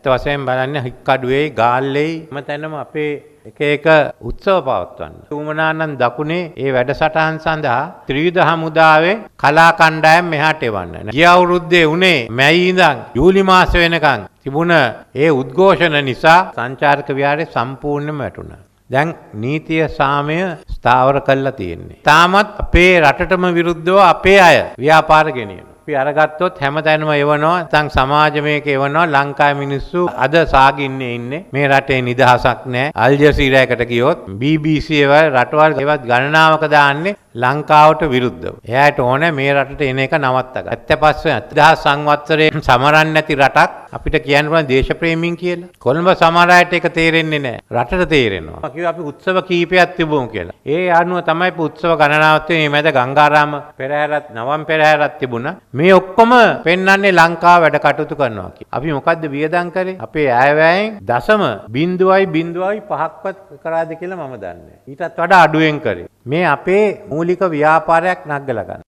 වශයෙන් බලන්නේ හික්කඩුවේ ගාල්ලේ මතැනම අපේ එක උත්සව පවත්වන්න. උමනානන් දකුණේ ඒ වැඩසටහන් සඳහා ත්‍රිවිධ හමුදාවේ කලා කණ්ඩායම් මෙහාට එවන්න. ගිය අවුරුද්දේ උනේ මැයි ඉඳන් ජූලි මාස වෙනකන් තිබුණ ඒ උද්ඝෝෂණ නිසා සංචාරක විහාරය සම්පූර්ණයෙන්ම වැටුණා. දැන් නීතිය සාමය ස්ථාවර කරලා තියෙන්නේ. තාමත් අපේ රටටම විරුද්ධව අපේ අය ව්‍යාපාර ගෙනියනවා. අපි අරගත්තොත් හැමතැනම එවනවා. නැත්නම් සමාජමයක එවනවා. ලංකාවේ මිනිස්සු අද සාගින්නේ ඉන්නේ. මේ රටේ නිදහසක් නැහැ. අල් ජසීරායකට ගියොත් BBC ඒවා රටවල් ඒවත් ගණනාවක දාන්නේ ලංකාවට විරුද්ධව. එයාට ඕනේ මේ රටට එන එක නවත්ත ගන්න. 75 දහස් සංවත්සරයේ සමරන්නේ නැති රටක් අපිට කියන්න පුළුවන් දේශප්‍රේමීන් කියලා. කොළඹ සමහර අයට ඒක තේරෙන්නේ නැහැ. රටට තේරෙනවා. අපි කිව්වා අපි උත්සව කීපයක් තිබුණු කියලා. ඒ අනුව තමයි උත්සව ගණනාවක් මේ මැද ගංගාරාම පෙරහැරත් නවම් පෙරහැරත් තිබුණා. මේ ඔක්කොම පෙන්වන්නේ ලංකාව වැඩ කටයුතු කරනවා කියලා. අපි මොකද්ද වියදම් කරේ? අපේ අයවැයෙන් 0.05ක්වත් කරාද කියලා මම දන්නේ නැහැ. ඊටත් වඩා අඩුවෙන් කරේ. මේ අපේ මූලික ව්‍යාපාරයක් නග්ගලා ගන්න.